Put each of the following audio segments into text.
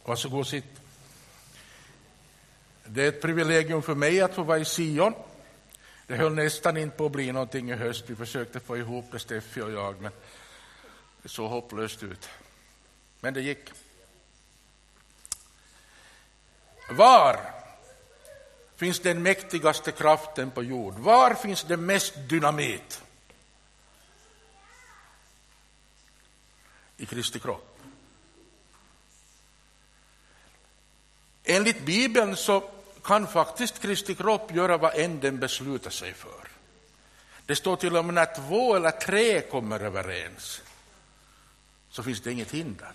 Varsågod sitt. Det är ett privilegium för mig att få vara i Sion. Det höll nästan inte på att bli någonting i höst. Vi försökte få ihop det, Steffi och jag, men det såg hopplöst ut. Men det gick. Var finns den mäktigaste kraften på jord? Var finns det mest dynamit? I Kristi kropp. Enligt Bibeln så kan faktiskt Kristi kropp göra vad än den beslutar sig för. Det står till och med när 2 eller 3 kommer överens så finns det inget hinder.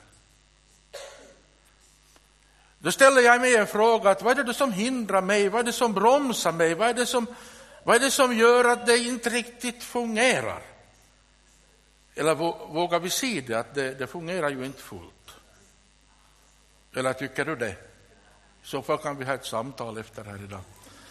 Då ställer jag mig en fråga, att vad är det som hindrar mig? Vad är det som bromsar mig? Vad är det som gör att det inte riktigt fungerar? Eller vågar vi se det, att det fungerar ju inte fullt? Eller tycker du det? I så fall kan vi ha ett samtal efter här idag.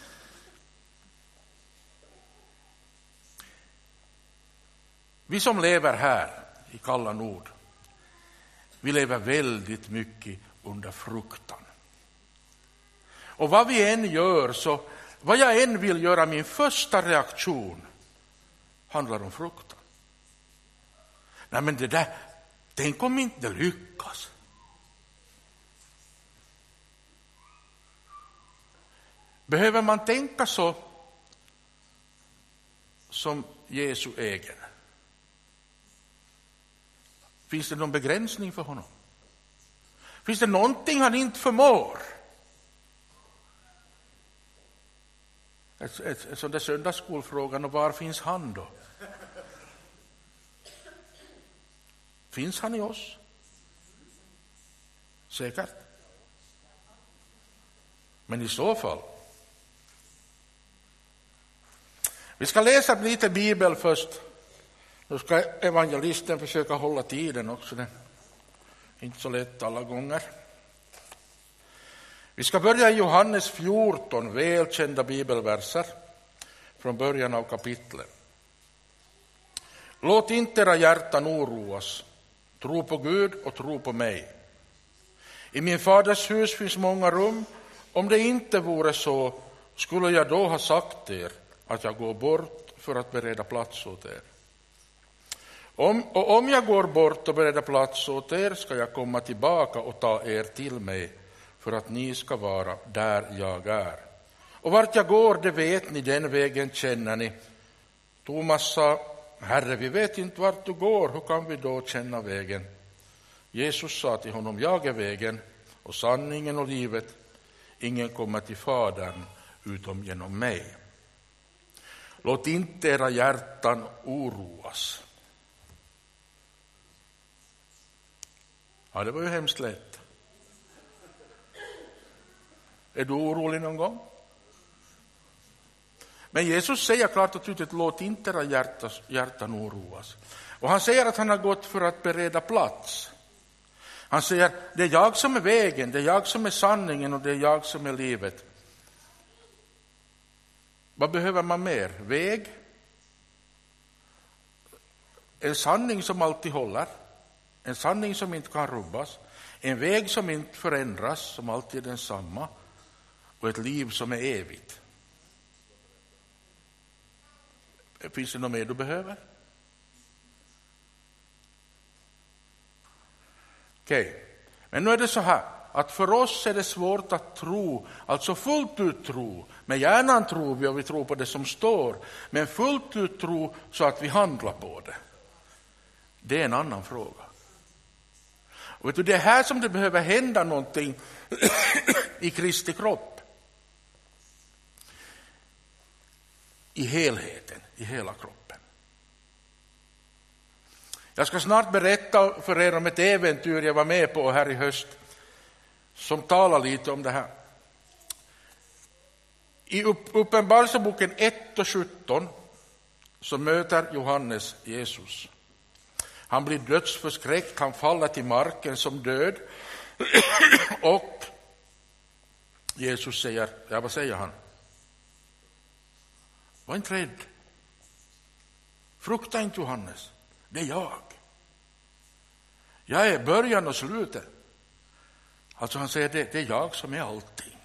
Vi som lever här i kalla nord, vi lever väldigt mycket under fruktan. Och vad vi än gör, så vad jag än vill göra, min första reaktion handlar om fruktan. Nej, men det där, tänk om inte lyckas. Behöver man tänka så som Jesu egen? Finns det någon begränsning för honom? Finns det någonting han inte förmår? En sån där söndagsskolfrågan, och var finns han då? Finns han i oss? Säkert. Men i så fall. Vi ska läsa lite Bibel först. Då ska evangelisten försöka hålla tiden också. Det är inte så lätt alla gånger. Vi ska börja i Johannes 14, välkända bibelverser från början av kapitlet. Låt inte era hjärtan oroas. Tro på Gud och tro på mig. I min faders hus finns många rum. Om det inte vore så, skulle jag då ha sagt er att jag går bort för att bereda plats åt er. Om jag går bort och bereder plats åt er, ska jag komma tillbaka och ta er till mig, för att ni ska vara där jag är. Och vart jag går, det vet ni, den vägen känner ni. Thomas sa, Herre, vi vet inte vart du går, hur kan vi då känna vägen? Jesus sa till honom, jag är vägen och sanningen och livet. Ingen kommer till Fadern utom genom mig. Låt inte era hjärtan oroas. Ja, det var ju hemskt lätt. Är du orolig någon gång? Men Jesus säger klart och tydligt, låt inte era hjärtan oroas. Och han säger att han har gått för att bereda plats. Han säger, det är jag som är vägen, det är jag som är sanningen och det är jag som är livet. Vad behöver man mer? Väg? En sanning som alltid håller. En sanning som inte kan rubbas. En väg som inte förändras, som alltid är densamma. Och ett liv som är evigt. Finns det något mer du behöver? Okej. Men nu är det så här, att för oss är det svårt att tro, alltså fullt ut tro. Med hjärnan tror vi och vi tror på det som står. Men fullt ut tro så att vi handlar på det. Det är en annan fråga. Och vet du, det är här som det behöver hända någonting i Kristi kropp. I helheten, i hela kroppen. Jag ska snart berätta för er om ett äventyr jag var med på här i höst som talar lite om det här. I Uppenbarelseboken 1:17 så möter Johannes Jesus. Han blir dödsförskräckt, han faller till marken som död. Och Jesus säger, ja, vad säger han? Var inte rädd. Frukta inte, Johannes. Det är jag. Jag är början och slutet. Alltså han säger det är jag som är allting.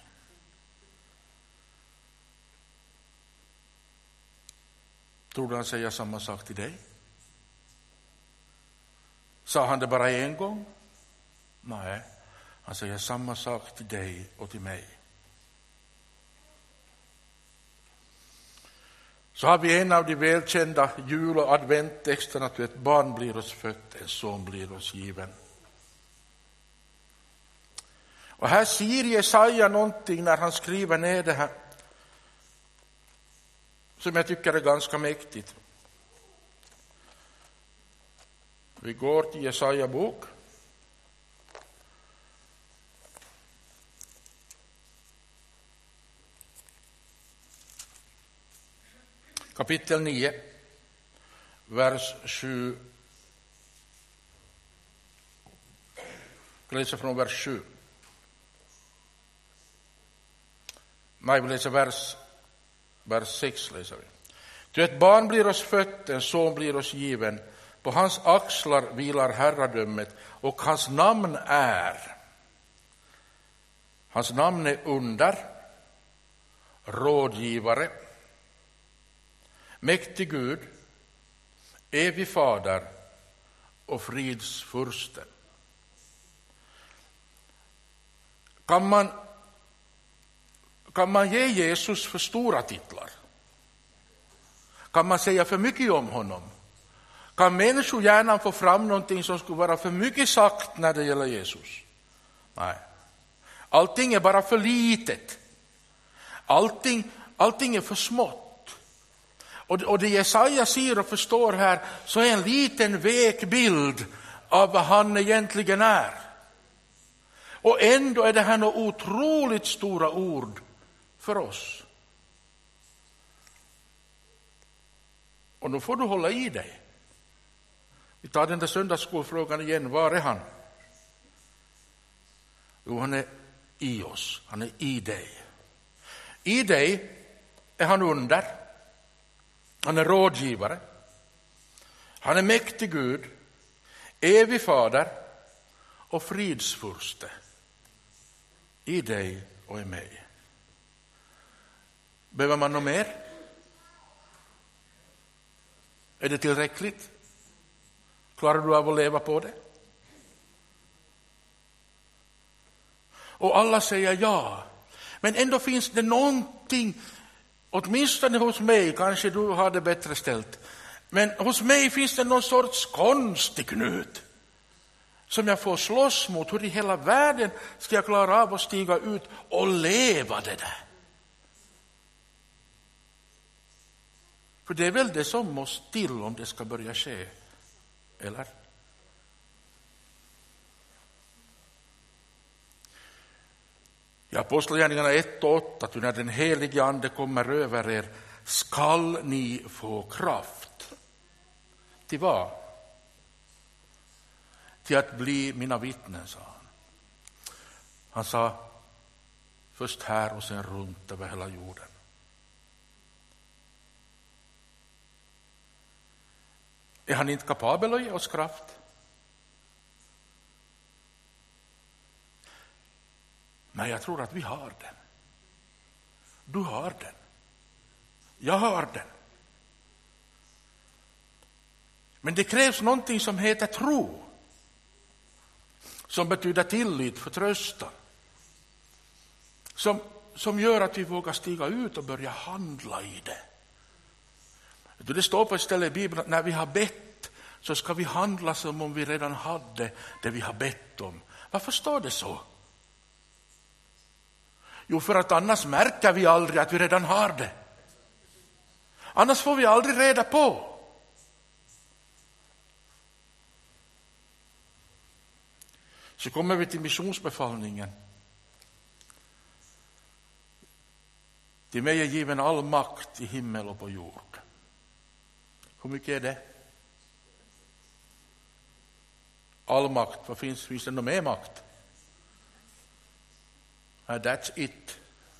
Tror du han säger samma sak till dig? Sa han det bara en gång? Nej, han säger samma sak till dig och till mig. Så har vi en av de välkända jul- och adventtexterna att ett barn blir oss fött, en son blir oss given. Och här säger Jesaja någonting när han skriver ner det här som jag tycker är ganska mäktigt. Vi går till Jesaja bok. Kapitel 9, vers 7. Jag läser från vers 7. Nej, vi läser vers 6 läser vi. Ty ett barn blir oss fött, en son blir oss given. På hans axlar vilar herradömet och hans namn är under, rådgivare, mäktig Gud, evig fader och fridsfursten. Kan man ge Jesus för stora titlar? Kan man säga för mycket om honom? Kan människor gärna få fram någonting som skulle vara för mycket sagt när det gäller Jesus? Nej. Allting är bara för litet. Allting är för smått. Och det Jesaja ser och förstår här så är en liten vekbild av vad han egentligen är. Och ändå är det här några otroligt stora ord för oss. Och då får du hålla i dig. Vi tar den där söndagsskolfrågan igen. Var är han? Jo, han är i oss. Han är i dig. I dig är han under. Han är rådgivare. Han är mäktig Gud. Evig fader och fridsfurste. I dig och i mig. Behöver man något mer? Är det tillräckligt? Klarar du av att leva på det? Och alla säger ja. Men ändå finns det någonting, åtminstone hos mig, kanske du har det bättre ställt. Men hos mig finns det någon sorts konstig knut som jag får slåss mot. Hur i hela världen ska jag klara av att stiga ut och leva det där? För det är väl det som måste till om det ska börja ske. Eller? I Apostlagärningarna 1 och 8, att när den helige ande kommer över er skall ni få kraft. Till vad? Till att bli mina vittnen, sa han. Han sa först här och sen runt över hela jorden. Är han inte kapabel att ge oss kraft? Nej, jag tror att vi har den. Du har den. Jag har den. Men det krävs någonting som heter tro. Som betyder tillit, förtröstan. Som gör att vi vågar stiga ut och börja handla i det. Det står på ett ställe i Bibeln att när vi har bett så ska vi handla som om vi redan hade det vi har bett om. Varför står det så? Jo, för att annars märker vi aldrig att vi redan har det. Annars får vi aldrig reda på. Så kommer vi till missionsbefallningen. Till mig är given all makt i himmel och på jord. Hur mycket är det? All makt. Vad finns det någon mer makt? That's it.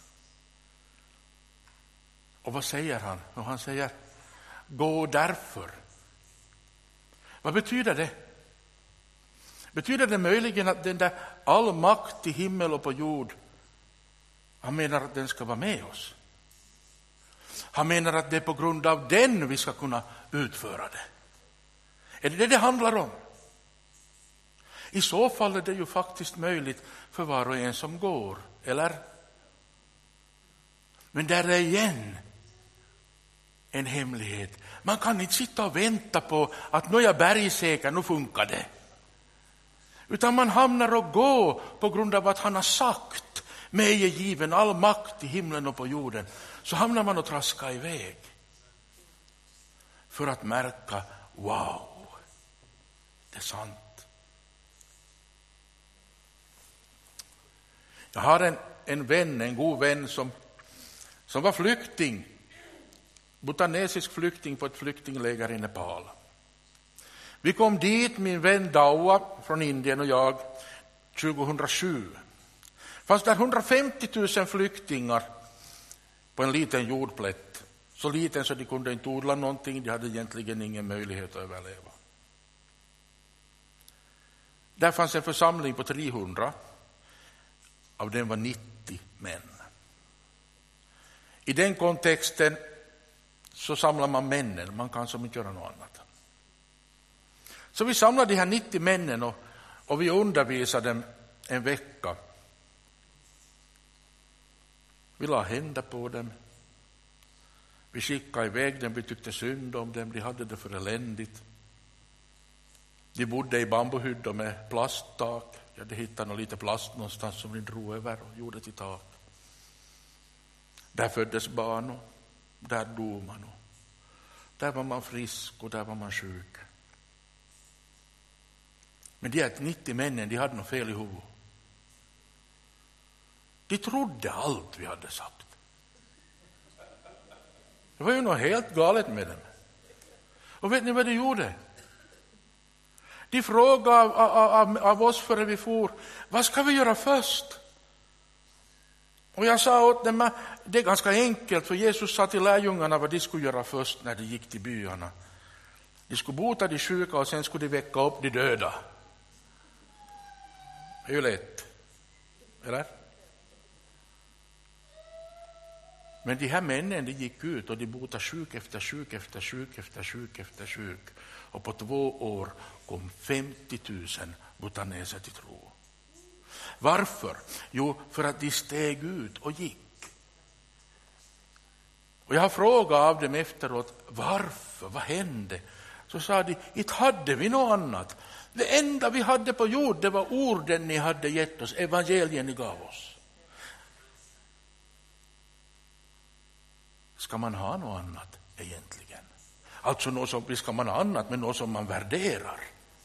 Och vad säger han? Och han säger, gå därför. Vad betyder det? Betyder det möjligen att den där all makt i himmel och på jord, han menar att den ska vara med oss? Han menar att det är på grund av den vi ska kunna utföra det. Är det det handlar om? I så fall är det ju faktiskt möjligt för var och en som går, eller? Men där är igen en hemlighet. Man kan inte sitta och vänta på att nu är jag bergsäker, nu funkar det. Utan man hamnar och går på grund av att han har sagt, mig är given all makt i himlen och på jorden. Så hamnar man och traskar iväg för att märka, wow, det är sant. Jag har en god vän som var flykting, butanesisk flykting på ett flyktingläger i Nepal. Vi kom dit, min vän Dawa från Indien och jag, 2007. Fanns där 150 000 flyktingar på en liten jordplätt. Så liten så de kunde inte odla någonting, de hade egentligen ingen möjlighet att överleva. Där fanns en församling på 300. Av den var 90 män. I den kontexten så samlar man männen, man kan som inte göra något annat. Så vi samlade de här 90 männen och vi undervisade dem en vecka. Vi la händer på dem. Vi skickade iväg dem, vi tyckte synd om dem, de hade det för eländigt. De bodde i bambuhyddor med plasttak. Jag hade hittat något lite plast någonstans som vi drog över och gjorde till tak. Där föddes barn och där dog man. Och där var man frisk och där var man sjuk. Men de här 90 männen, de hade något fel i huvudet. De trodde allt vi hade sagt. Det var ju något helt galet med dem. Och vet ni vad de gjorde? De frågade av oss före vi for, vad ska vi göra först? Och jag sa åt dem, det är ganska enkelt, för Jesus sa till lärjungarna vad de skulle göra först när de gick till byarna. De skulle bota de sjuka och sen skulle de väcka upp de döda. Det är ju lätt, eller? Men de här männen, de gick ut och de botade sjuk efter sjuk efter sjuk efter sjuk efter sjuk. Och på 2 år kom 50 000 butaneser till tro. Varför? Jo, för att de steg ut och gick. Och jag har frågat av dem efteråt, varför? Vad hände? Så sa de, inte hade vi något annat. Det enda vi hade på jord, det var orden ni hade gett oss, evangelien ni gav oss. Ska man ha något annat egentligen? Alltså något som, ska man ha annat, men något som man värderar.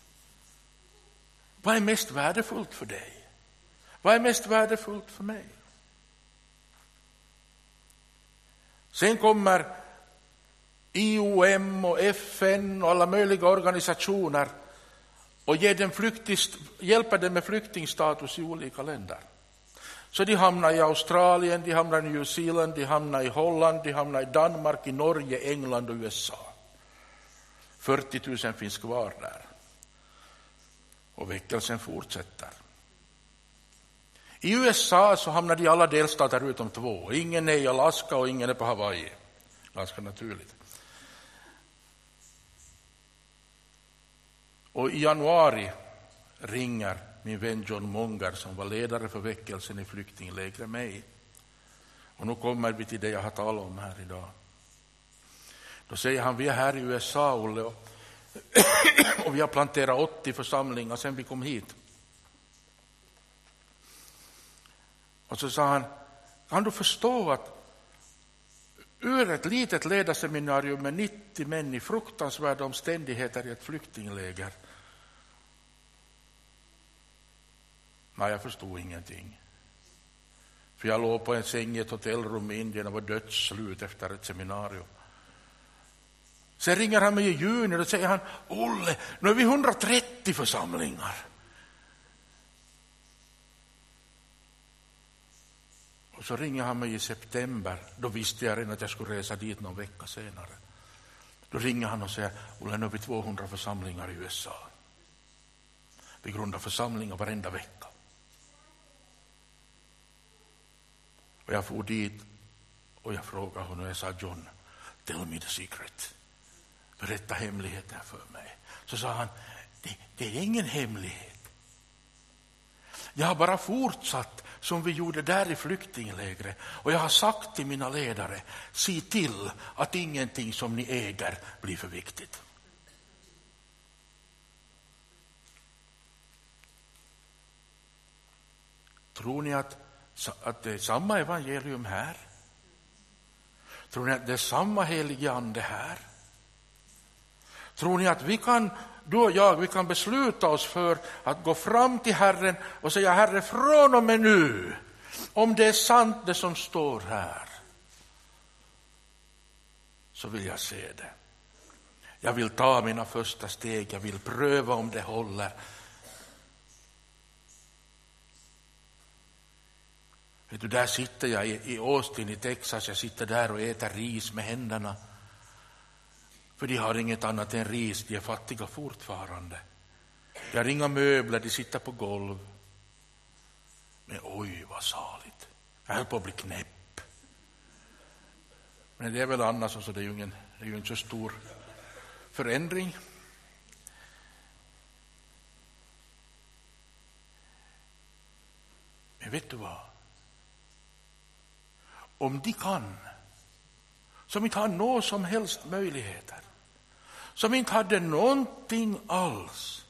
Vad är mest värdefullt för dig? Vad är mest värdefullt för mig? Sen kommer IOM och FN och alla möjliga organisationer och hjälper dem med flyktingstatus i olika länder. Så de hamnar i Australien, de hamnar i New Zealand, de hamnar i Holland, de hamnar i Danmark, i Norge, England och USA. 40 000 finns kvar där. Och väckelsen fortsätter. I USA så hamnar de i alla delstater utom 2. Ingen är i Alaska och ingen är på Hawaii. Ganska naturligt. Och i januari ringer min vän John Munger som var ledare för väckelsen i flyktinglägret mig. Och nu kommer vi till det jag har talat om här idag. Då säger han, vi är här i USA, Olle, och vi har planterat 80 församlingar sedan vi kom hit. Och så sa han, kan du förstå att ur ett litet ledarseminarium med 90 män i fruktansvärda omständigheter i ett flyktingläger. Nej, jag förstod ingenting. För jag låg på en säng i ett hotellrum i Indien och var dödsslut efter ett seminarium. Sen ringer han mig i juni och säger han, Olle, nu är vi 130 församlingar. Och så ringer han mig i september. Då visste jag redan att jag skulle resa dit någon vecka senare. Då ringer han och säger, Olle, nu är vi 200 församlingar i USA. Vi grundar församlingar varenda vecka. Och jag får dit och jag frågade honom och jag sa, John, tell me the secret. Berätta hemligheten för mig. Så sa han, det är ingen hemlighet. Jag har bara fortsatt som vi gjorde där i flyktinglägret. Och jag har sagt till mina ledare, se till att ingenting som ni äger blir för viktigt. Tror ni att det är samma evangelium här? Tror ni att det är samma helige ande här? Tror ni att du och jag, vi kan besluta oss för att gå fram till Herren och säga, Herre, från och med nu, om det är sant det som står här, så vill jag se det. Jag vill ta mina första steg, jag vill pröva om det håller. Vet du, där sitter jag i Austin i Texas, jag sitter där och äter ris med händerna. För de har inget annat än ris, de är fattiga fortfarande. De har inga möbler, de sitter på golv. Men oj, vad saligt. Jag höll på att bli knäpp. Men det är väl annars så det är ju inte så stor förändring. Men vet du vad? Om de kan, som inte har några som helst möjligheter, som inte hade någonting alls,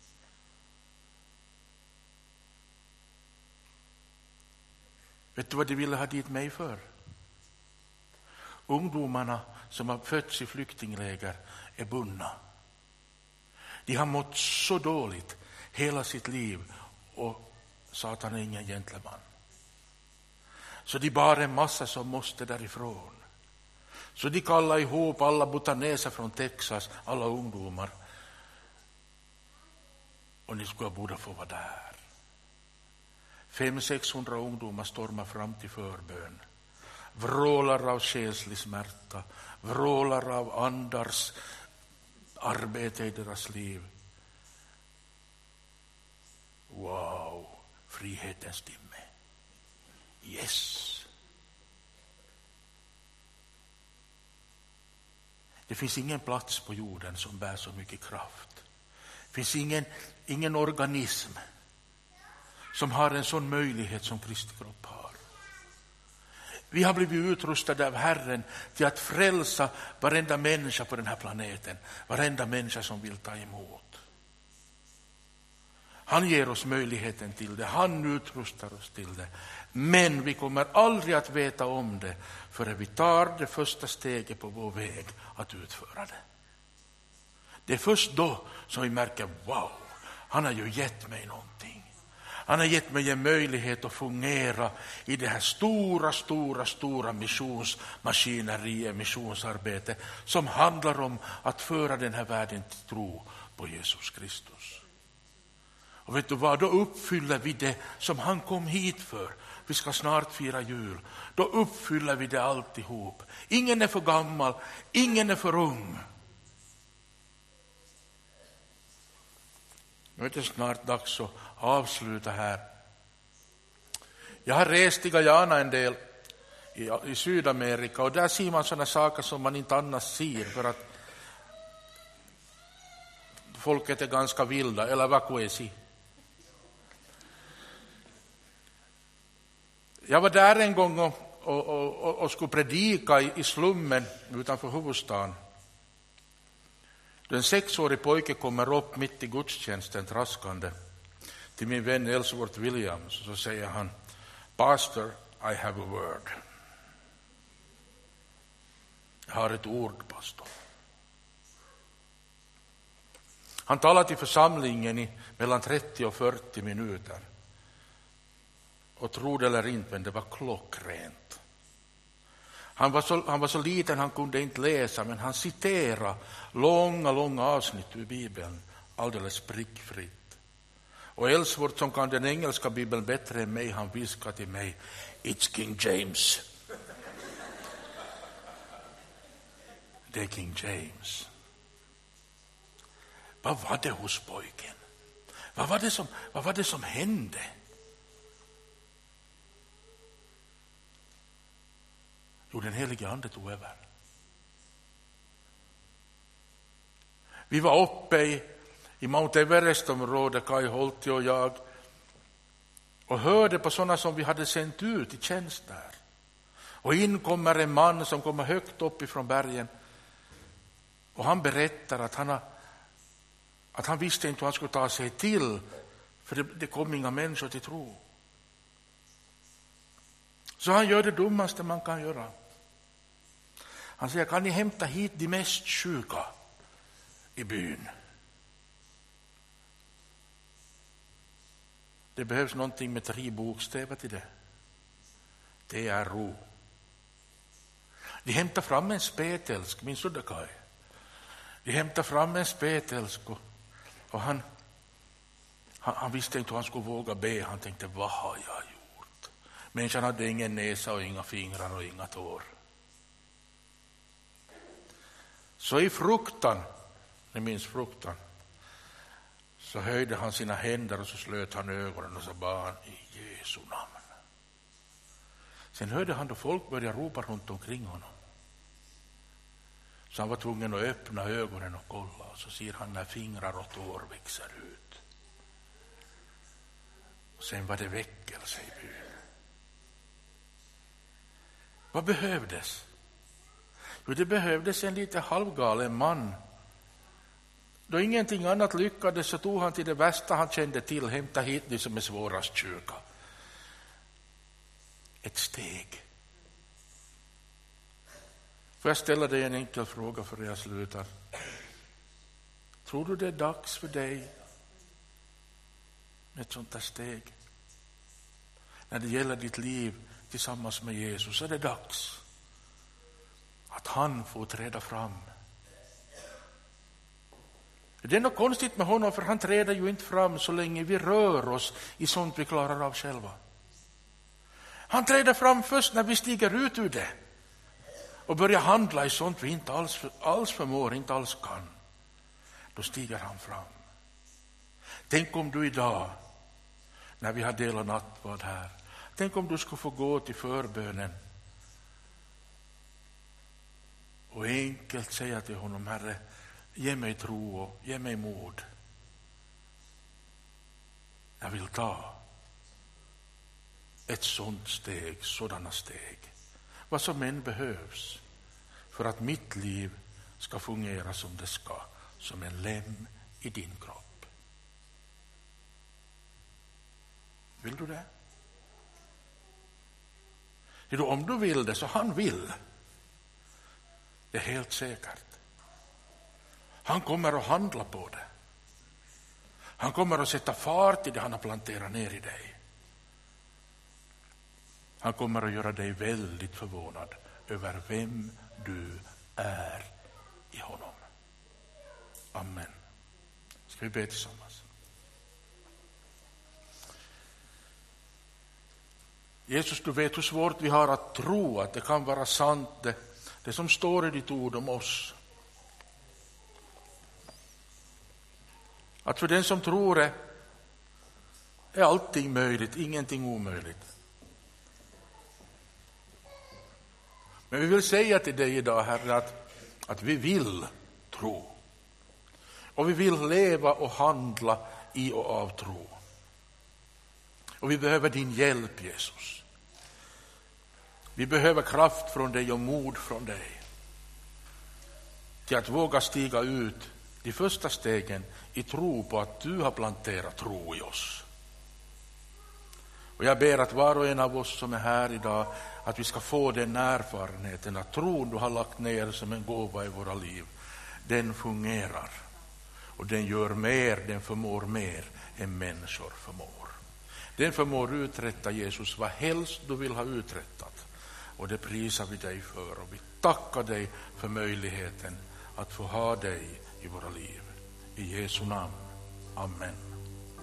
vet du vad de ville ha dit mig för? Ungdomarna som har fötts i flyktingläger är bundna. De har mått så dåligt hela sitt liv och Satan är ingen gentleman. Så de bar en massa som måste därifrån. Så de kallar ihop alla botaneser från Texas, alla ungdomar. Och ni skulle borde få vara där. 500-600 ungdomar stormar fram till förbön. Vrålar av själslig smärta. Vrålar av andars arbete i deras liv. Wow, frihetens timme. Yes. Det finns ingen plats på jorden som bär så mycket kraft. Det finns ingen organism som har en sån möjlighet som Kristi kropp har. Vi har blivit utrustade av Herren till att frälsa varenda människa på den här planeten. Varenda människa som vill ta emot. Han ger oss möjligheten till det. Han utrustar oss till det. Men vi kommer aldrig att veta om det förrän vi tar det första steget på vår väg att utföra det. Det är först då som vi märker, wow, han har ju gett mig någonting. Han har gett mig en möjlighet att fungera i det här stora missionsmaskineriet, missionsarbete som handlar om att föra den här världen till tro på Jesus Kristus. Och vet du vad, då uppfyller vi det som han kom hit för. Vi ska snart fira jul. Då uppfyller vi det alltihop. Ingen är för gammal, ingen är för ung. Nu är det snart dags att avsluta här. Jag har rest i Guyana en del i Sydamerika och där ser man sådana saker som man inte annars ser för att folket är ganska vilda, eller vad kan jag säga? Jag var där en gång och skulle predika i slummen utanför huvudstaden. En 6-årig pojke kommer upp mitt i gudstjänsten traskande till min vän Ellsworth Williams och så säger han, Pastor, I have a word. Jag har ett ord, pastor. Han talade till församlingen i mellan 30 och 40 minuter. Och tro det eller inte, men det var klockrent. Han var så liten, han kunde inte läsa, men han citerade långa avsnitt ur Bibeln alldeles prickfritt. Och Ellsworth, som kan den engelska Bibeln bättre än mig, han viskade till mig, it's King James. Det är King James. Vad var det hos pojken? Vad var det som hände? Jo, den helige ande tog över. Vi var uppe i Mount Everest-området, Kai Holti och jag, och hörde på sådana som vi hade sänt ut i tjänst där. Och in kommer en man som kommer högt upp ifrån bergen, och han berättar att han visste inte hur han skulle ta sig till, för det kom inga människor till tro. Så han gör det dummaste man kan göra. Han säger, kan ni hämta hit de mest sjuka i byn? Det behövs någonting med 3 bokstäver till det. Det är ro. De hämtar fram en spetälsk, minns du det, Kai? De hämtar fram en spetälsk, och han visste inte hur han skulle våga be. Han tänkte, vad har jag gjort? Människan hade ingen näsa och inga fingrar och inga tår. Så i fruktan, ni minns fruktan, så höjde han sina händer och så slöt han ögonen och så bad han i Jesu namn. Sen hörde han då folk börja ropa runt omkring honom. Så han var tvungen att öppna ögonen och kolla, och så ser han när fingrar och tår växer ut. Och sen var det väckelse i byn. Vad behövdes? Jo, det behövdes en lite halvgalen man. Då ingenting annat lyckades så tog han till det värsta han kände till, hämta hit det som är svårast sjuka. Ett steg. Får jag ställa dig en enkel fråga för jag slutar? Tror du det är dags för dig med ett sånt där steg? När det gäller ditt liv tillsammans med Jesus är det dags att han får träda fram. Det är något konstigt med honom, för han träder ju inte fram så länge vi rör oss i sånt vi klarar av själva. Han träder fram först när vi stiger ut ur det och börjar handla i sånt vi inte alls förmår, inte alls kan. Då stiger han fram. Tänk om du idag, när vi har delat nattvard här, tänk om du skulle få gå till förbönen och enkelt säga till honom, Herre, ge mig tro och ge mig mod. Jag vill ta ett sådant steg, sådana steg. Vad som än behövs för att mitt liv ska fungera som det ska, som en lem i din kropp. Vill du det? Om du vill det, så han vill. Det är helt säkert. Han kommer att handla på det. Han kommer att sätta fart i det han har planterat ner i dig. Han kommer att göra dig väldigt förvånad över vem du är i honom. Amen. Ska vi be tillsammans? Jesus, du vet hur svårt vi har att tro att det kan vara sant det som står i ditt ord om oss. Att för den som tror är allting möjligt, ingenting omöjligt. Men vi vill säga till dig idag, Herre, att vi vill tro. Och vi vill leva och handla i och av tro. Och vi behöver din hjälp, Jesus. Vi behöver kraft från dig och mod från dig. Till att våga stiga ut de första stegen i tro på att du har planterat tro i oss. Och jag ber att var och en av oss som är här idag, att vi ska få den erfarenheten att tron du har lagt ner som en gåva i våra liv, den fungerar. Och den gör mer, den förmår mer än människor förmår. Den förmår uträtta, Jesus, vad helst du vill ha uträttat. Och det prisar vi dig för, och vi tackar dig för möjligheten att få ha dig i våra liv. I Jesu namn. Amen.